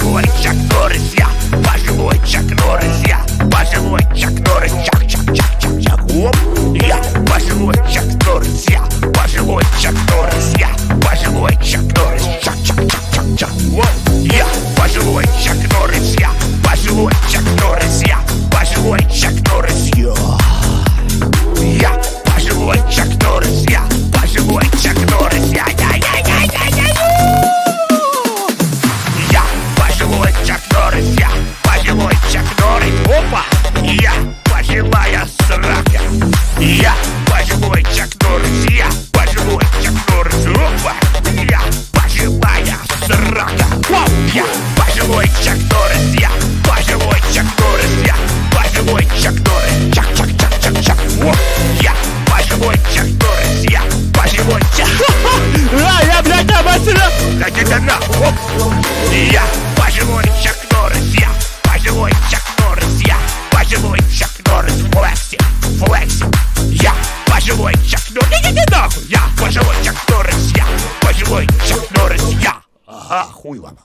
пожилой Чак Норрис, я пожилой Чак Норрис, я пожилой Чак Норрис, чак-чак-чак-чак-чак. Оп, я пожилой Чак Норрис, я пожилой Чак Норрис, я пожилой Чак Норрис, чак-чак-чак-чак-чак. Оп, я пожилой Чак Норрис, я пожилой Чак Норрис, я пожилой Чак Норрис, я пожилой Чак Норрис, я пожилой Чак Норрис, я пожилой Чак Норрис, я пожилой Чак Норрис. Опа! Я пожилая срака. Я пожилой Чак Норрис, я пожилой Чак Норрис. Опа! Я пожилая срака. Я пожилой Чак Норрис, я пожилой Чак Норрис, я пожилой Чак Норрис. Чак-чак-чак-чак-чак. Я пожилой Чак Норрис, я пожилой Чак. Я, блядь, обосрал! Да нахуй! Я пожилой Чак Норрис, я пожилой Чак Норрис, я пожилой Чак Норрис. Флекси, я пожилой Чак Норрис. Иди нахуй! Я пожилой Чак Норрис, я пожилой Чак Норрис, я. Ага, хуй вам.